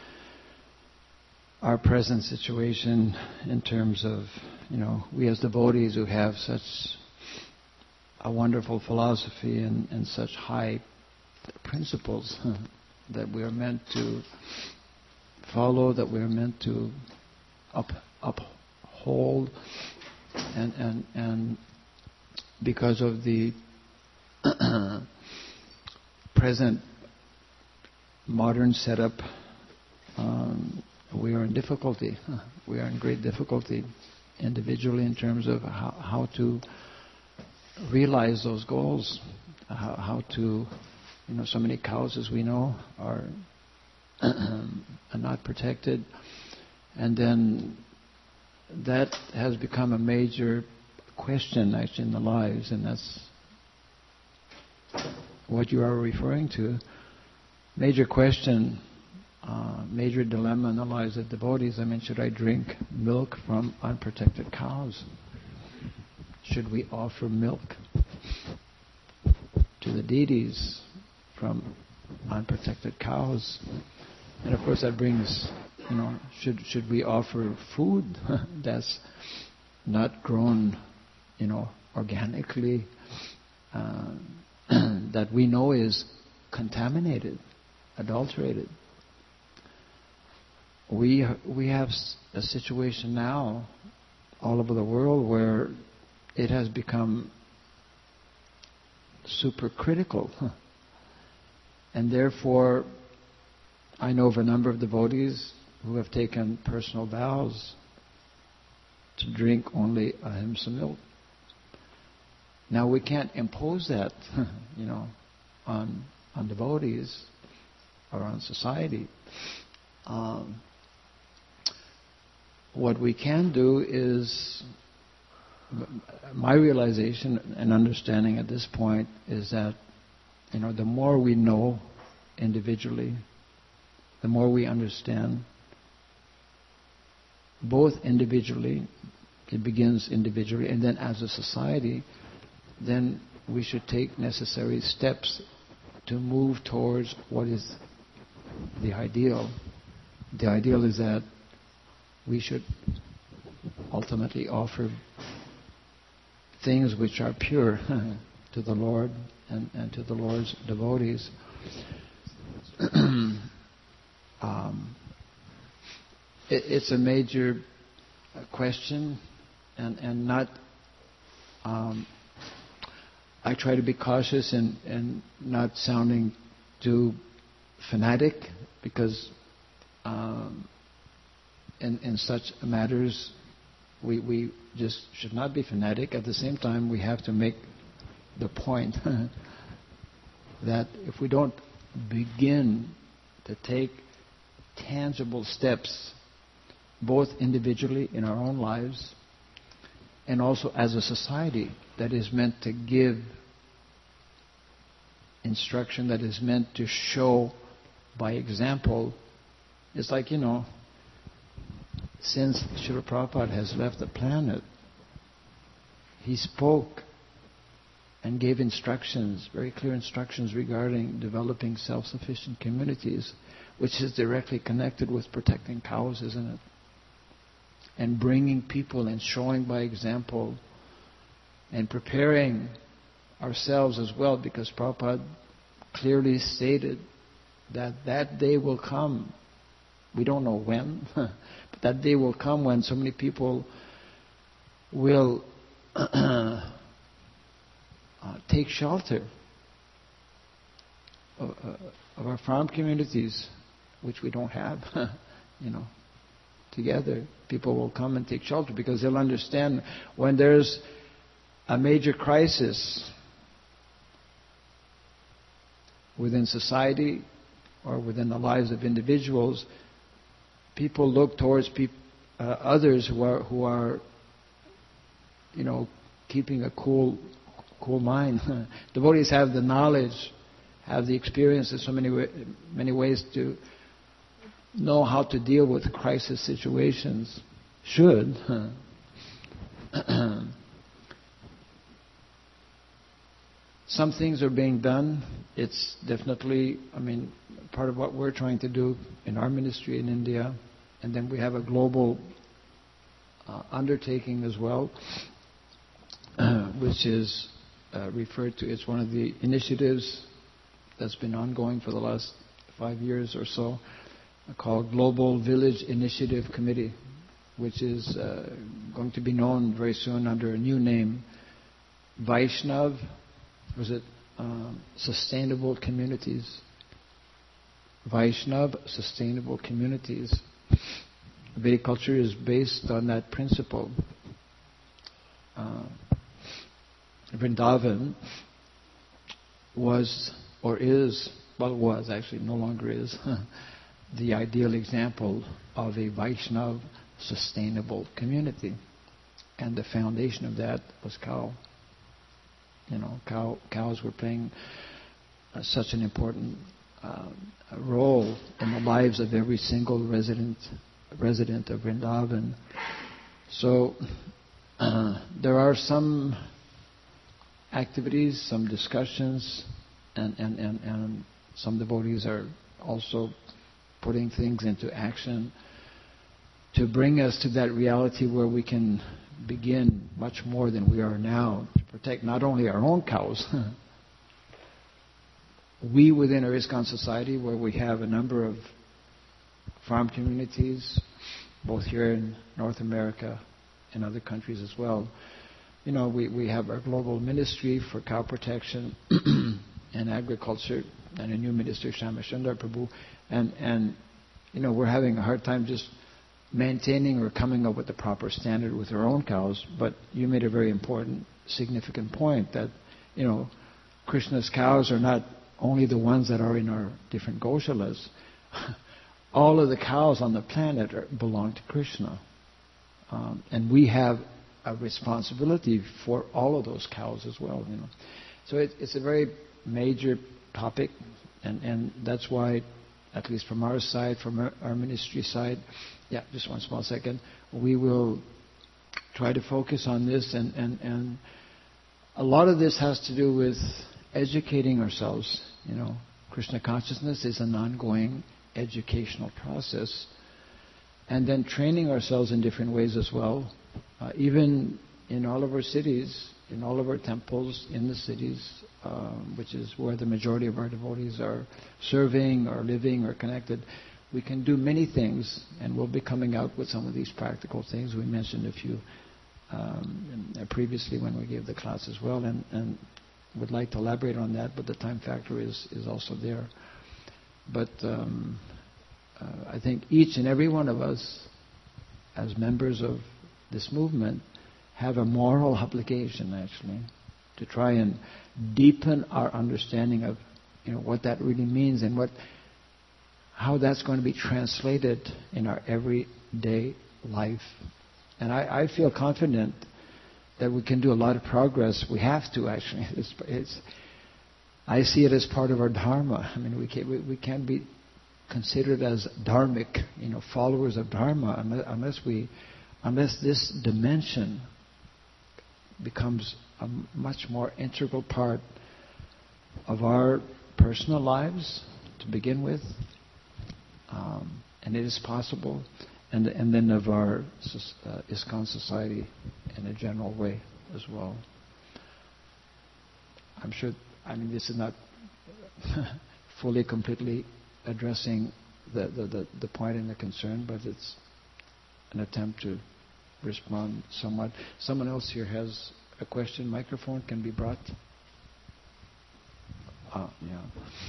our present situation in terms of, you know, we as devotees who have such a wonderful philosophy and, and such high principles that we are meant to follow, that we are meant to up, uphold, and, and, and because of the present modern setup, um, we are in difficulty. We are in great difficulty individually in terms of how, how to realize those goals, how, how to, you know, so many cows, as we know, are, are not protected. And then that has become a major question actually in the lives, and that's what you are referring to. Major question, uh, major dilemma in the lives of devotees. I mean, should I drink milk from unprotected cows? Should we offer milk to the deities from unprotected cows? And of course that brings, you know, should should we offer food that's not grown, you know, organically, uh, that we know is contaminated, adulterated? We we have a situation now all over the world where it has become super critical, and therefore I know of a number of devotees who have taken personal vows to drink only ahimsa milk. Now we can't impose that, you know, on on devotees or on society. Um, what we can do is, my realization and understanding at this point is that, you know, the more we know individually, the more we understand, both individually, it begins individually, and then as a society, then we should take necessary steps to move towards what is the ideal. The ideal is that we should ultimately offer things which are pure to the Lord and, and to the Lord's devotees. um, it, it's a major question, and, and not... Um, I try to be cautious in, in not sounding too fanatic, because um, in, in such matters we, we just should not be fanatic. At the same time, we have to make the point that if we don't begin to take tangible steps, both individually in our own lives and also as a society that is meant to give instruction, that is meant to show by example. It's like, you know, since Srila Prabhupada has left the planet, he spoke and gave instructions, very clear instructions regarding developing self-sufficient communities, which is directly connected with protecting cows, isn't it? And bringing people and showing by example and preparing ourselves as well, because Prabhupada clearly stated that that day will come. We don't know when, but that day will come when so many people will uh, take shelter of, uh, of our farm communities, which we don't have, you know. Together, people will come and take shelter because they'll understand when there's a major crisis within society or within the lives of individuals, people look towards peop- uh, others who are who are, you know, keeping a cool, cool mind. Devotees have the knowledge, have the experience in so many wa- many ways to know how to deal with crisis situations. Should. Some things are being done. It's definitely, I mean, part of what we're trying to do in our ministry in India. And then we have a global uh, undertaking as well, uh, which is uh, referred to, it's one of the initiatives that's been ongoing for the last five years or so, called Global Village Initiative Committee, which is uh, going to be known very soon under a new name, Vaishnav, was it um, Sustainable Communities? Vaishnav Sustainable Communities. Vedic culture is based on that principle. Uh, Vrindavan was, or is, well was actually, no longer is, the ideal example of a Vaishnav sustainable community. And the foundation of that was cow. You know, cow, cows were playing uh, such an important uh, role in the lives of every single resident resident of Vrindavan. So uh, there are some activities, some discussions, and, and, and, and some devotees are also putting things into action to bring us to that reality where we can begin much more than we are now to protect not only our own cows, we within our ISKCON society, where we have a number of farm communities, both here in North America and other countries as well. You know, we, we have our global ministry for cow protection and agriculture, and a new minister, Shamashundar Prabhu, and, and, you know, we're having a hard time just maintaining or coming up with the proper standard with our own cows. But you made a very important, significant point that, you know, Krishna's cows are not only the ones that are in our different Goshalas. All of the cows on the planet are, belong to Krishna. Um, and we have a responsibility for all of those cows as well, you know. So it, it's a very major topic, and, and that's why, at least from our side, from our, our ministry side, yeah, just one small second, we will try to focus on this, and, and, and a lot of this has to do with educating ourselves. You know, Krishna consciousness is an ongoing educational process, and then training ourselves in different ways as well, uh, even in all of our cities, in all of our temples, in the cities, um, which is where the majority of our devotees are serving or living or connected. We can do many things, and we'll be coming out with some of these practical things. We mentioned a few um, previously when we gave the class as well, and, and would like to elaborate on that, but the time factor is, is also there. But um, uh, I think each and every one of us, as members of this movement, have a moral obligation, actually, to try and deepen our understanding of, you know, what that really means and what, how that's going to be translated in our everyday life. And I, I feel confident that we can do a lot of progress. We have to, actually. It's, it's, I see it as part of our dharma. I mean, we can't, we, we can't be considered as dharmic, you know, followers of dharma, unless, unless we, unless this dimension becomes a much more integral part of our personal lives to begin with, um, and it is possible, and and then of our uh, ISKCON society in a general way as well. I'm sure. I mean, this is not fully, completely addressing the, the, the, the point and the concern, but it's an attempt to respond somewhat. Someone else here has a question. Microphone can be brought. Ah, yeah.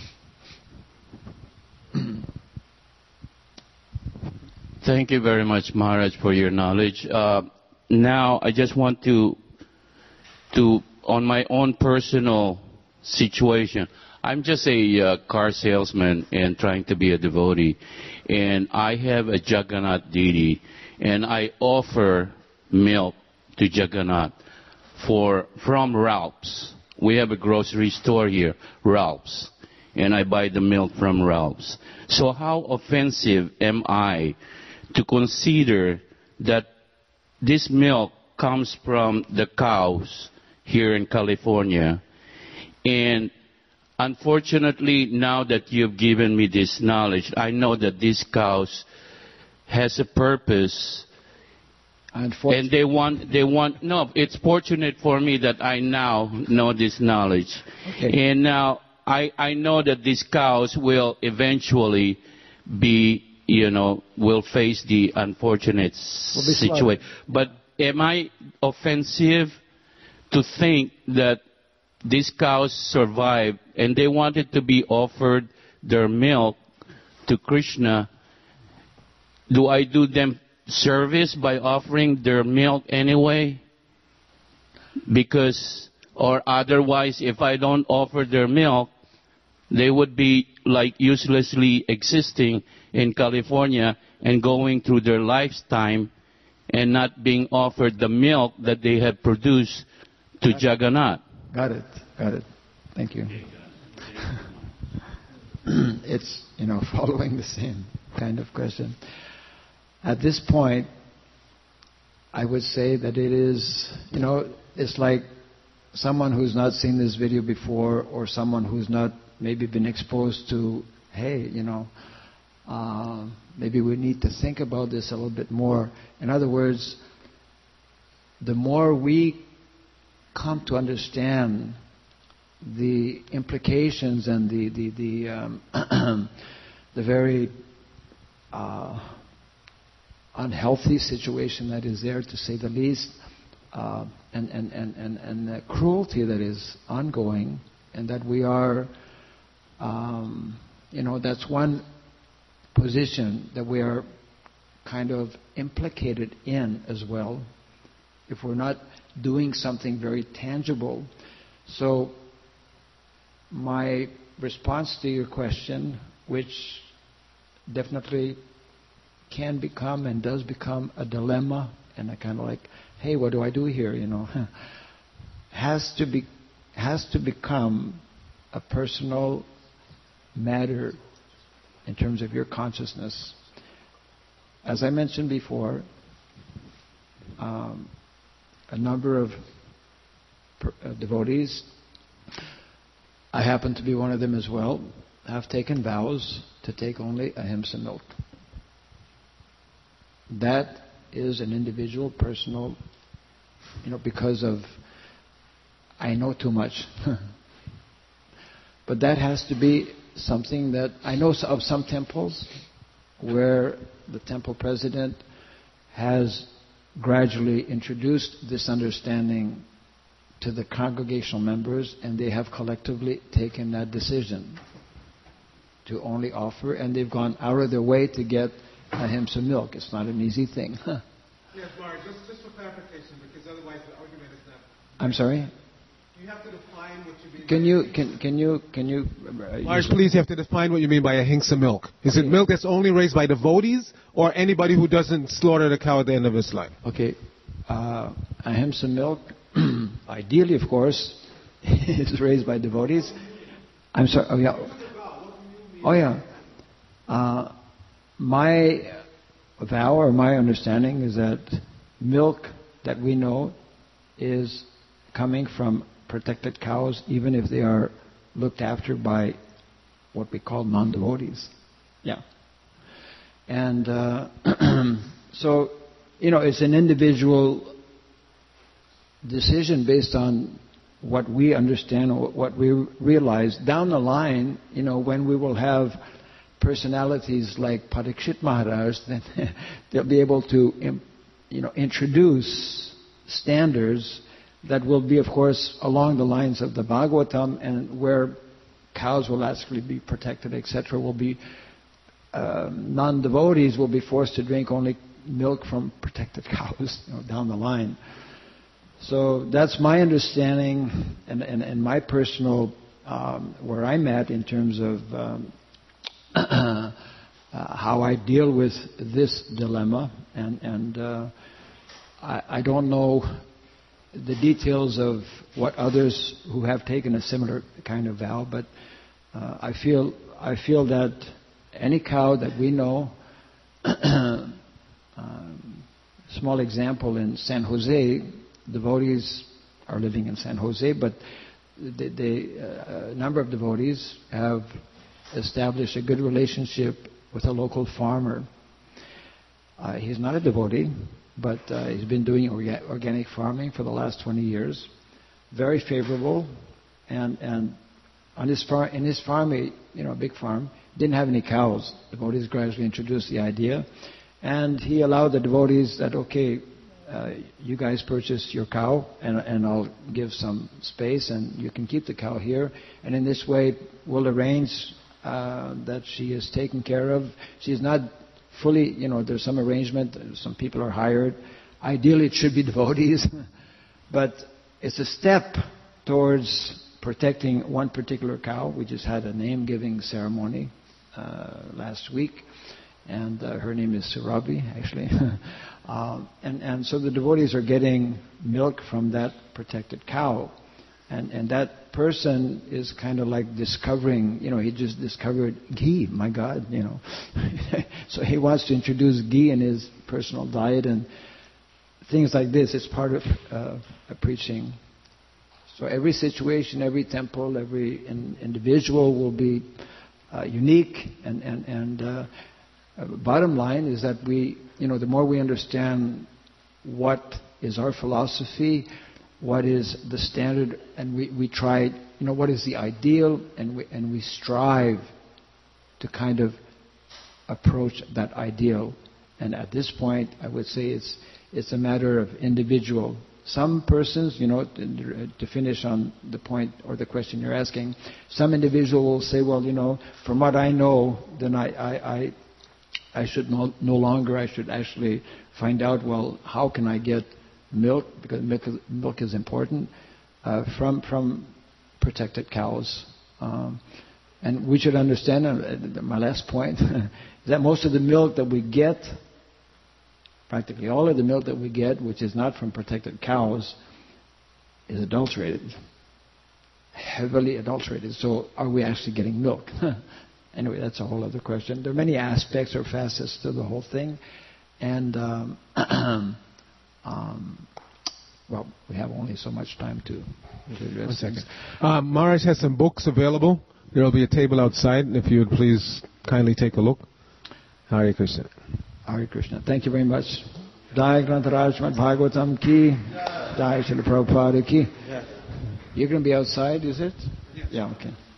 Thank you very much, Maharaj, for your knowledge. Uh, now, I just want to, to, on my own personal situation, I'm just a uh, car salesman and trying to be a devotee, and I have a Jagannath deity, and I offer milk to Jagannath for from Ralph's. We have a grocery store here, Ralph's, and I buy the milk from Ralph's. So how offensive am I to consider that this milk comes from the cows here in California? And unfortunately, now that you've given me this knowledge, I know that these cows has a purpose. And they want, they want, no, it's fortunate for me that I now know this knowledge. Okay. And now I, I know that these cows will eventually be, you know, will face the unfortunate situation. But am I offensive to think that these cows survived and they wanted to be offered their milk to Krishna? Do I do them service by offering their milk anyway? Because, or otherwise, if I don't offer their milk, they would be like uselessly existing in California and going through their lifetime and not being offered the milk that they have produced to Got Jagannath. Got it. Got it. Thank you. It's, you know, following the same kind of question. At this point, I would say that it is, you know, it's like someone who's not seen this video before, or someone who's not maybe been exposed to, hey, you know, uh, maybe we need to think about this a little bit more. In other words, the more we come to understand the implications and the the the, um, the very uh, unhealthy situation that is there, to say the least, uh, and and and and and the cruelty that is ongoing, and that we are, um, you know, that's one position that we are kind of implicated in as well, if we're not doing something very tangible. So my response to your question, which definitely can become and does become a dilemma, and I kind of like, hey, what do I do here, you know, has to be has to become a personal matter in terms of your consciousness. As I mentioned before, um, a number of per, uh, devotees, I happen to be one of them as well, have taken vows to take only ahimsa milk. That is an individual, personal, you know, because of, I know too much. But that has to be something that, I know of some temples where the temple president has gradually introduced this understanding to the congregational members, and they have collectively taken that decision to only offer, and they've gone out of their way to get ahimsa milk. It's not an easy thing. Yes, Mark, just, just for clarification, because otherwise the argument is not... I'm sorry? You have to define what you mean Can by you, can, can you, can you... Uh, Mark, please, you have to define what you mean by ahimsa milk. Is okay. it milk that's only raised by devotees, or anybody who doesn't slaughter the cow at the end of his life? Okay. Uh, ahimsa milk, ideally, of course, is raised by devotees. I'm sorry, oh yeah. Oh yeah. Uh, my vow or my understanding is that milk that we know is coming from protected cows, even if they are looked after by what we call non-devotees. Yeah. And uh, so, you know, it's an individual decision based on what we understand or what we realize. Down the line, you know, when we will have personalities like Parikshit Maharaj, then they'll be able to, you know, introduce standards that will be, of course, along the lines of the Bhagavatam, and where cows will actually be protected, et cetera. Will be um, non-devotees will be forced to drink only milk from protected cows, you know, down the line. So that's my understanding, and, and, and my personal um, where I'm at in terms of um, uh, how I deal with this dilemma, and and uh, I, I don't know the details of what others who have taken a similar kind of vow, but uh, I feel I feel that any cow that we know, um, small example in San Jose, devotees are living in San Jose, but the, the uh, number of devotees have established a good relationship with a local farmer. Uh, he's not a devotee, but uh, he's been doing orga- organic farming for the last twenty years. Very favorable, and and on his farm, in his farm, he, you know, a big farm, didn't have any cows. Devotees gradually introduced the idea, and he allowed the devotees that, okay, uh, you guys purchase your cow, and and I'll give some space, and you can keep the cow here, and in this way we'll arrange uh, that she is taken care of. She's not fully, you know, there's some arrangement, some people are hired. Ideally it should be devotees, but it's a step towards protecting one particular cow. We just had a name-giving ceremony uh, last week, and uh, her name is Surabhi, actually. uh, and, and so the devotees are getting milk from that protected cow. And, and that person is kind of like discovering, you know, he just discovered ghee, my God, you know. So he wants to introduce ghee in his personal diet and things like this. It's part of uh, a preaching. So every situation, every temple, every in, individual will be uh, unique. And, and, and uh, uh, bottom line is that we, you know, the more we understand what is our philosophy, what is the standard, and we, we try, you know, what is the ideal, and we, and we strive to kind of approach that ideal. And at this point, I would say it's it's a matter of individual. Some persons, you know, to, to finish on the point or the question you're asking, some individual will say, well, you know, from what I know, then I I, I, I should no, no longer, I should actually find out, well, how can I get milk, because milk is, milk is important, uh, from from protected cows. Um, and we should understand, uh, my last point, is that most of the milk that we get, practically all of the milk that we get, which is not from protected cows, is adulterated, heavily adulterated. So are we actually getting milk? Anyway, that's a whole other question. There are many aspects or facets to the whole thing. And um, Um, well, we have only so much time to, to address One second. things. Uh, Maharaj has some books available. There will be a table outside, if you would please kindly take a look. Hare Krishna. Hare Krishna. Thank you very much. Jai Grantaraj Srimad Bhagavatam ki. Jai Srila Prabhupada ki. You're going to be outside, is it? Yes. Yeah, okay.